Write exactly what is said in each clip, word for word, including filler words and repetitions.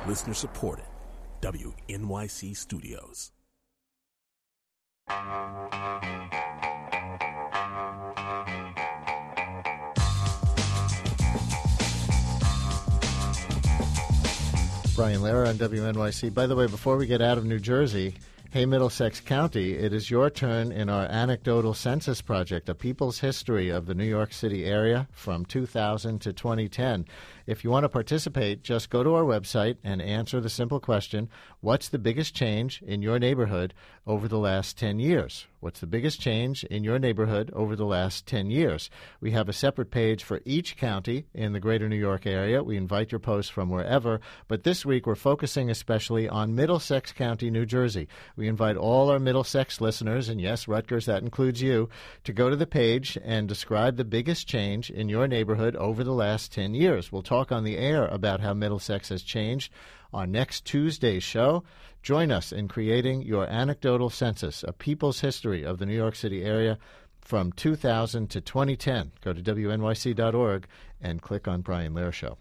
Listener supported. W N Y C Studios. Brian Lehrer on W N Y C. By the way, before we get out of New Jersey, hey, Middlesex County, it is your turn in our anecdotal census project, a people's history of the New York City area from two thousand to twenty ten. If you want to participate, just go to our website and answer the simple question, what's the biggest change in your neighborhood over the last ten years? What's the biggest change in your neighborhood over the last ten years? We have a separate page for each county in the greater New York area. We invite your posts from wherever, but this week we're focusing especially on Middlesex County, New Jersey. We invite all our Middlesex listeners, and yes, Rutgers, that includes you, to go to the page and describe the biggest change in your neighborhood over the last ten years. We'll talk on the air about how Middlesex has changed on next Tuesday's show. Join us in creating your anecdotal census, a people's history of the New York City area from two thousand to twenty ten. Go to W N Y C dot org and click on Brian Lehrer Show.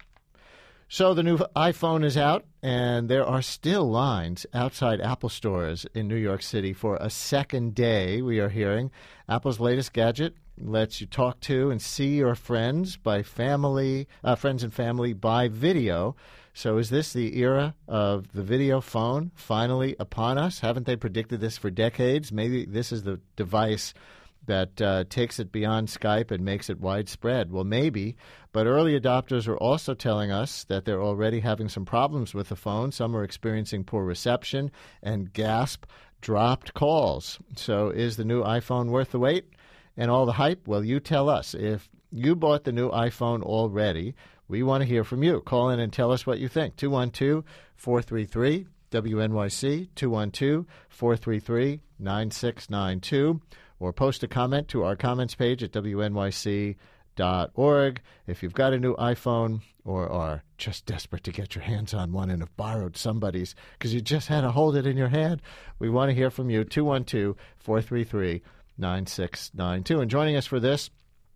So the new iPhone is out, and there are still lines outside Apple stores in New York City for a second day, we are hearing. Apple's latest gadget lets you talk to and see your friends by family, uh, friends and family by video. So is this the era of the video phone finally upon us? Haven't they predicted this for decades? Maybe this is the device that uh, takes it beyond Skype and makes it widespread. Well, maybe, but early adopters are also telling us that they're already having some problems with the phone. Some are experiencing poor reception and gasp, dropped calls. So is the new iPhone worth the wait and all the hype? Well, you tell us. If you bought the new iPhone already, we want to hear from you. Call in and tell us what you think. two one two, four three three, W N Y C, two one two, four three three, nine six nine two, or post a comment to our comments page at W N Y C dot org. If you've got a new iPhone or are just desperate to get your hands on one and have borrowed somebody's because you just had to hold it in your hand, we want to hear from you. two one two, four three three, nine six nine two. And joining us for this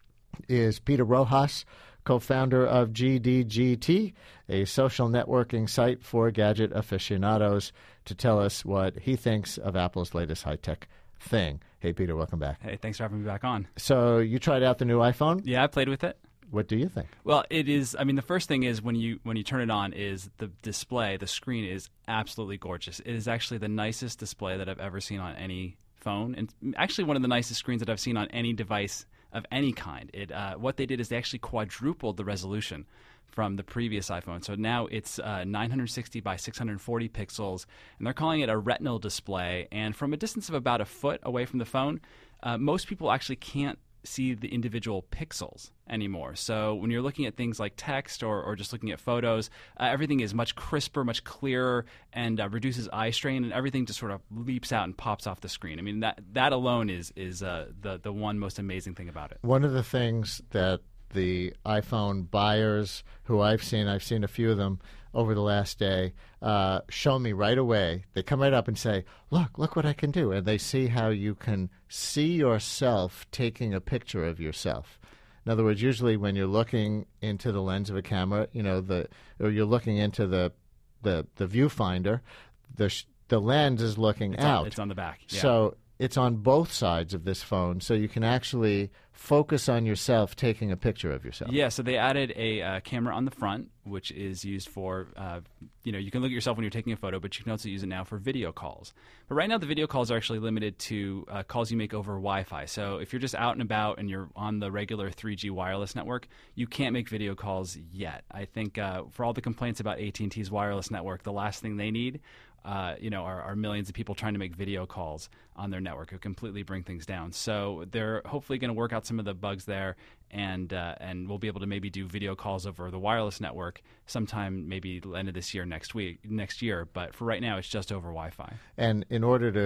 is Peter Rojas, co-founder of G D G T, a social networking site for gadget aficionados, to tell us what he thinks of Apple's latest high-tech thing. Hey, Peter, welcome back. Hey, thanks for having me back on. So you tried out the new iPhone? Yeah, I played with it. What do you think? Well, it is, I mean, the first thing is when you when you turn it on is the display, the screen is absolutely gorgeous. It is actually the nicest display that I've ever seen on any phone, and actually one of the nicest screens that I've seen on any device of any kind. It uh, what they did is they actually quadrupled the resolution from the previous iPhone. So now it's uh, nine hundred sixty by six hundred forty pixels, and they're calling it a retinal display. And from a distance of about a foot away from the phone, uh, most people actually can't see the individual pixels anymore. So when you're looking at things like text or, or just looking at photos, uh, everything is much crisper, much clearer, and uh, reduces eye strain, and everything just sort of leaps out and pops off the screen. I mean, that that alone is is uh, the the one most amazing thing about it. One of the things that the iPhone buyers who I've seen, I've seen a few of them over the last day, uh, show me right away. They come right up and say, look, look what I can do. And they see how you can see yourself taking a picture of yourself. In other words, usually when you're looking into the lens of a camera, you know, the or you're looking into the the, the viewfinder, the sh- the lens is looking it's out. On, it's on the back. Yeah. So it's on both sides of this phone, so you can actually focus on yourself taking a picture of yourself. Yeah, so they added a uh, camera on the front, which is used for, uh, you know, you can look at yourself when you're taking a photo, but you can also use it now for video calls. But right now the video calls are actually limited to uh, calls you make over Wi-Fi. So if you're just out and about and you're on the regular three G wireless network, you can't make video calls yet. I think uh, for all the complaints about A T and T's wireless network, the last thing they need Uh, you know, are, are millions of people trying to make video calls on their network. It completely bring things down. So they're hopefully going to work out some of the bugs there, and uh, and we'll be able to maybe do video calls over the wireless network sometime maybe the end of this year, next week, next year. But for right now, it's just over Wi-Fi. And in order to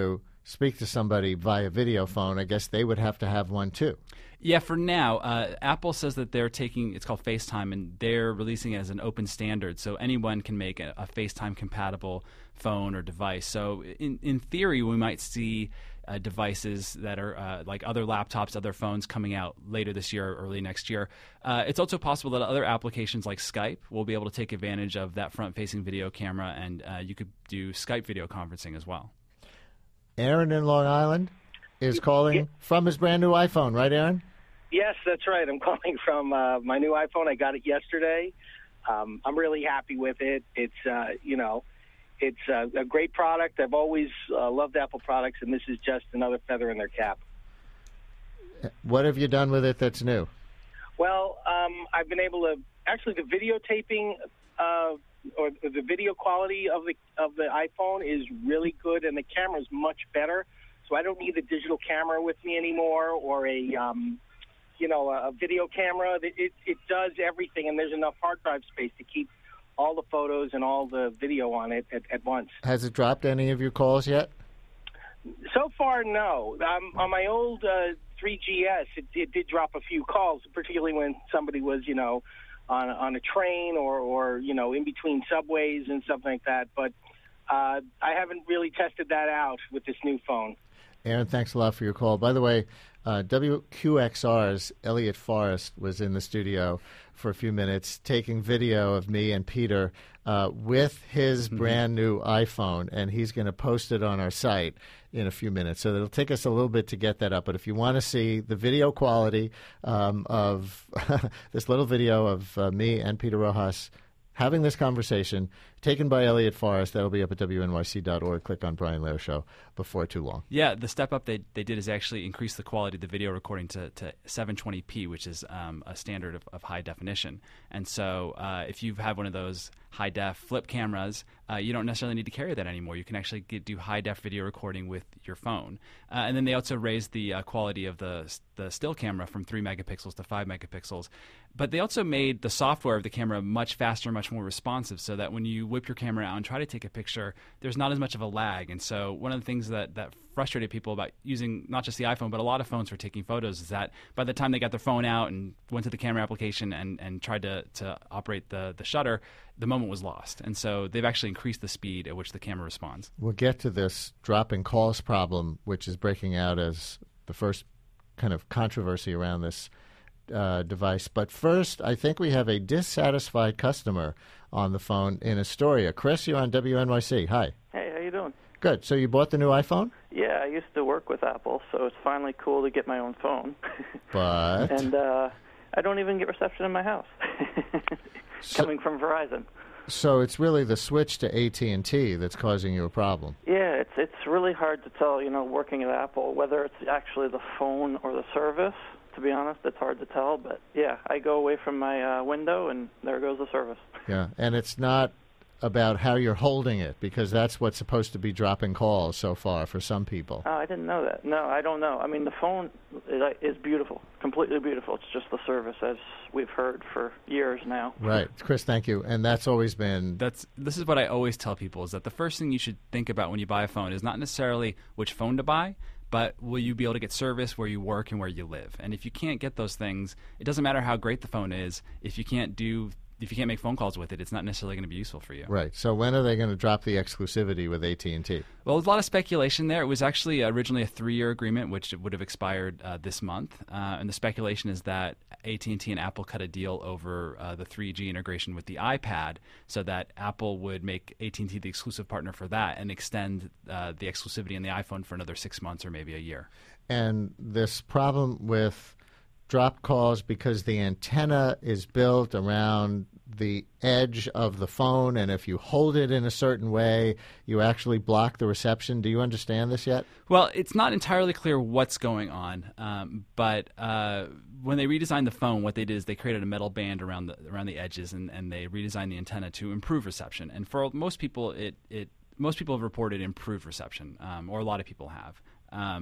speak to somebody via video phone, I guess they would have to have one too. Yeah, for now, uh, Apple says that they're taking, it's called FaceTime, and they're releasing it as an open standard, so anyone can make a, a FaceTime-compatible phone or device. So in, in theory, we might see uh, devices that are uh, like other laptops, other phones coming out later this year or early next year. Uh, it's also possible that other applications like Skype will be able to take advantage of that front-facing video camera, and uh, you could do Skype video conferencing as well. Aaron in Long Island is calling Yeah. from his brand new iPhone, right, Aaron? Yes, that's right. I'm calling from uh, my new iPhone. I got it yesterday. Um, I'm really happy with it. It's, uh, you know, it's uh, a great product. I've always uh, loved Apple products, and this is just another feather in their cap. What have you done with it that's new? Well, um, I've been able to actually the videotaping uh, or the video quality of the of the iPhone is really good, and the camera is much better. So I don't need a digital camera with me anymore, or a um, you know a video camera. It, it it does everything, and there's enough hard drive space to keep all the photos and all the video on it at, at once. Has it dropped any of your calls yet? So far, no. Um, on my old uh, three G S, it, it did drop a few calls, particularly when somebody was, you know, on on a train or, or you know, in between subways and something like that. But uh, I haven't really tested that out with this new phone. Aaron, thanks a lot for your call. By the way, uh, W Q X R's Elliot Forrest was in the studio for a few minutes taking video of me and Peter uh, with his mm-hmm. brand new iPhone, and he's going to post it on our site in a few minutes. So it'll take us a little bit to get that up. But if you want to see the video quality um, of this little video of uh, me and Peter Rojas having this conversation, taken by Elliot Forrest, that'll be up at W N Y C dot org. Click on Brian Lehrer Show before too long. Yeah, the step up they, they did is actually increase the quality of the video recording to, to seven twenty p, which is um, a standard of, of high definition. And so uh, if you have one of those high-def flip cameras, uh, you don't necessarily need to carry that anymore. You can actually get, do high-def video recording with your phone. Uh, and then they also raised the uh, quality of the, the still camera from three megapixels to five megapixels. But they also made the software of the camera much faster, much more responsive, so that when you whip your camera out and try to take a picture, there's not as much of a lag. And so one of the things that, that frustrated people about using not just the iPhone, but a lot of phones for taking photos is that by the time they got their phone out and went to the camera application and, and tried to, to operate the, the shutter, the moment was lost. And so they've actually increased the speed at which the camera responds. We'll get to this dropping calls problem, which is breaking out as the first kind of controversy around this uh, device. But first, I think we have a dissatisfied customer on the phone in Astoria. Chris, you're on W N Y C. Hi. Hey, how you doing? Good. So you bought the new iPhone? Yeah, I used to work with Apple, so it's finally cool to get my own phone. But? And uh, I don't even get reception in my house. So, coming from Verizon. So it's really the switch to A T and T that's causing you a problem. Yeah, it's it's really hard to tell, you know, working at Apple, whether it's actually the phone or the service. To be honest, it's hard to tell. But, yeah, I go away from my uh, window, and there goes the service. Yeah, and it's not about how you're holding it, because that's what's supposed to be dropping calls so far for some people. Oh, I didn't know that. No, I don't know. I mean, the phone is beautiful, completely beautiful. It's just the service, as we've heard for years now. Right. Chris, thank you. And that's always been... That's This is what I always tell people, is that the first thing you should think about when you buy a phone is not necessarily which phone to buy, but will you be able to get service where you work and where you live? And if you can't get those things, it doesn't matter how great the phone is. If you can't do... If you can't make phone calls with it, it's not necessarily going to be useful for you. Right. So when are they going to drop the exclusivity with A T and T? Well, there's a lot of speculation there. It was actually originally a three-year agreement, which would have expired uh, this month. Uh, and the speculation is that A T and T and Apple cut a deal over uh, the three G integration with the iPad, so that Apple would make A T and T the exclusive partner for that and extend uh, the exclusivity on the iPhone for another six months or maybe a year. And this problem with drop calls because the antenna is built around the edge of the phone, and if you hold it in a certain way, you actually block the reception. Do you understand this yet? Well, it's not entirely clear what's going on, um, but uh, when they redesigned the phone, what they did is they created a metal band around the around the edges, and, and they redesigned the antenna to improve reception. And for most people, it, it most people have reported improved reception, um, or a lot of people have. Um,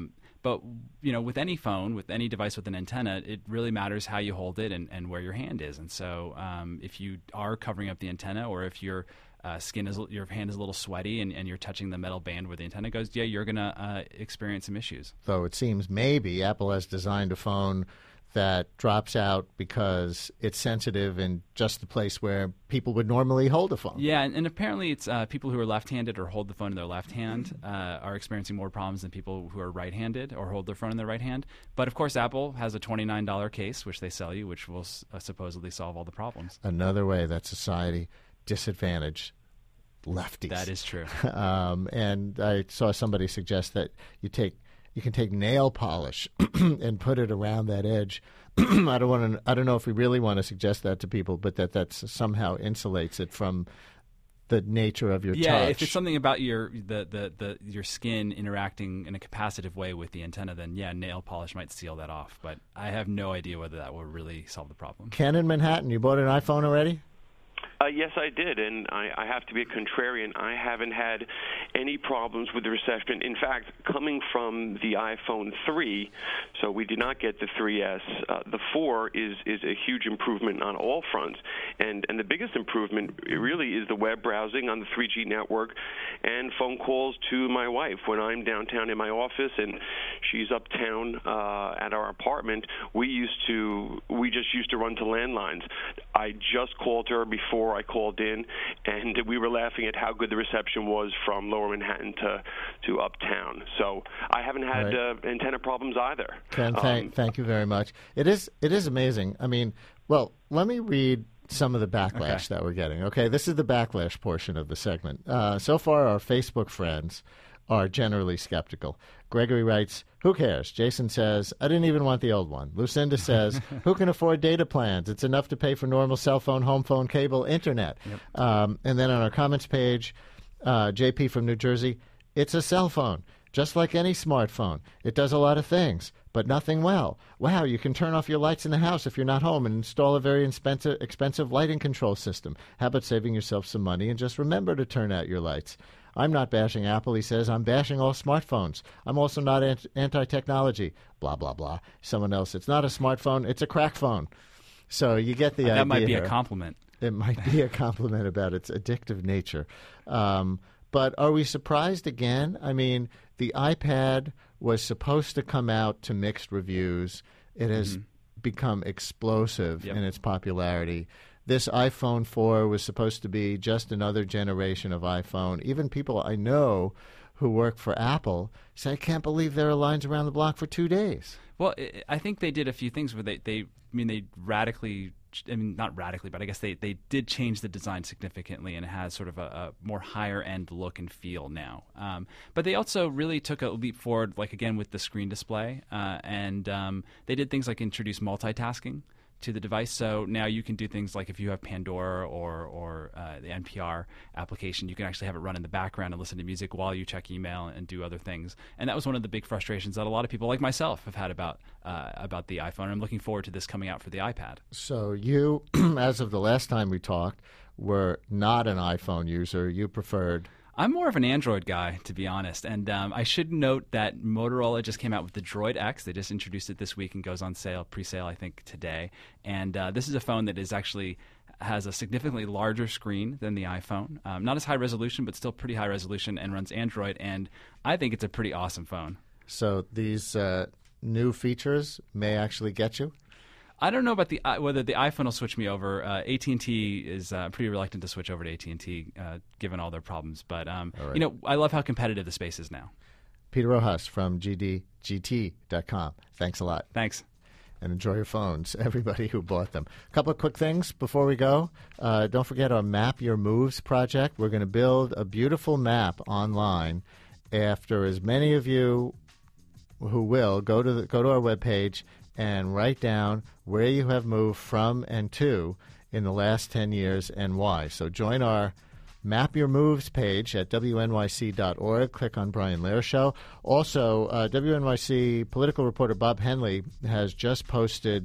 but you know, with any phone, with any device with an antenna, it really matters how you hold it and, and where your hand is. And so, um, if you are covering up the antenna, or if your uh, skin is, your hand is a little sweaty, and, and you're touching the metal band where the antenna goes, yeah, you're going to uh, experience some issues. Though it seems maybe Apple has designed a phone that drops out because it's sensitive in just the place where people would normally hold a phone. Yeah, and, and apparently it's uh, people who are left-handed or hold the phone in their left hand uh, are experiencing more problems than people who are right-handed or hold their phone in their right hand. But, of course, Apple has a twenty-nine dollars case, which they sell you, which will uh, supposedly solve all the problems. Another way that society disadvantaged lefties. That is true. um, and I saw somebody suggest that you take You can take nail polish and put it around that edge. I don't want to. I don't know if we really want to suggest that to people, but that that somehow insulates it from the nature of your yeah, touch. Yeah, if it's something about your the, the, the your skin interacting in a capacitive way with the antenna, then yeah, nail polish might seal that off. But I have no idea whether that will really solve the problem. Ken in Manhattan, you bought an iPhone already? Uh, yes, I did, and I, I have to be a contrarian. I haven't had any problems with the reception. In fact, coming from the iPhone three, so we did not get the three S, uh, the four is, is a huge improvement on all fronts. And, and the biggest improvement really is the web browsing on the three G network and phone calls to my wife. When I'm downtown in my office and she's uptown uh, at our apartment, we used to we just used to run to landlines. I just called her before I called in, and we were laughing at how good the reception was from Lower Manhattan to, to uptown. So I haven't had right. uh, antenna problems either. Ken, thank, um, thank you very much. It is it is amazing. I mean, well, let me read some of the backlash okay. that we're getting. Okay, this is the backlash portion of the segment. Uh, so far, our Facebook friends are generally skeptical. Gregory writes, who cares? Jason says, I didn't even want the old one. Lucinda says, who can afford data plans? It's enough to pay for normal cell phone, home phone, cable, internet. Yep. Um, and then on our comments page, uh, J P from New Jersey, it's a cell phone, just like any smartphone. It does a lot of things, but nothing well. Wow, you can turn off your lights in the house if you're not home and install a very expensive, expensive lighting control system. How about saving yourself some money and just remember to turn out your lights? I'm not bashing Apple, he says. I'm bashing all smartphones. I'm also not anti-technology. Blah, blah, blah. Someone else, it's not a smartphone, it's a crack phone. So you get the that idea. That might be here. a compliment. It might be a compliment about its addictive nature. Um, but are we surprised again? I mean, the iPad was supposed to come out to mixed reviews. It has mm-hmm. become explosive yep. in its popularity. This iPhone four was supposed to be just another generation of iPhone. Even people I know who work for Apple say, I can't believe there are lines around the block for two days. Well, I think they did a few things where they, they I mean, they radically, I mean, not radically, but I guess they, they did change the design significantly, and it has sort of a, a more higher-end look and feel now. Um, but they also really took a leap forward, like, again, with the screen display, uh, and um, they did things like introduce multitasking to the device. So now you can do things like if you have Pandora or or uh, the N P R application, you can actually have it run in the background and listen to music while you check email and do other things. And that was one of the big frustrations that a lot of people like myself have had about uh, about the iPhone. I'm looking forward to this coming out for the iPad. So you, as of the last time we talked, were not an iPhone user. You preferred... I'm more of an Android guy, to be honest. And um, I should note that Motorola just came out with the Droid X. They just introduced it this week and goes on sale, pre-sale, I think, today. And uh, this is a phone that is actually has a significantly larger screen than the iPhone. Um, not as high resolution, but still pretty high resolution, and runs Android. And I think it's a pretty awesome phone. So these uh, new features may actually get you? I don't know about the whether the iPhone will switch me over. Uh, A T and T is uh, pretty reluctant to switch over to A T and T, uh, given all their problems. But um, right. you know, I love how competitive the space is now. Peter Rojas from G D G T dot com. Thanks a lot. Thanks. And enjoy your phones, everybody who bought them. A couple of quick things before we go. Uh, don't forget our Map Your Moves project. We're going to build a beautiful map online after as many of you who will go to the, go to our webpage and write down where you have moved from and to in the last ten years and why. So join our Map Your Moves page at W N Y C dot org. Click on Brian Lehrer Show. Also, uh, W N Y C political reporter Bob Henley has just posted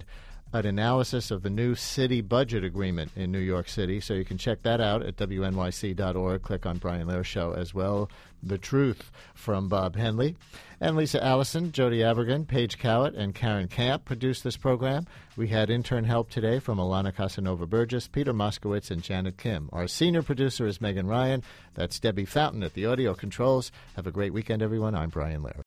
an analysis of the new city budget agreement in New York City. So you can check that out at W N Y C dot org. Click on Brian Lehrer Show as well. The Truth from Bob Henley. And Lisa Allison, Jody Abergen, Paige Cowett, and Karen Camp produced this program. We had intern help today from Alana Casanova-Burgess, Peter Moskowitz, and Janet Kim. Our senior producer is Megan Ryan. That's Debbie Fountain at the audio controls. Have a great weekend, everyone. I'm Brian Lehrer.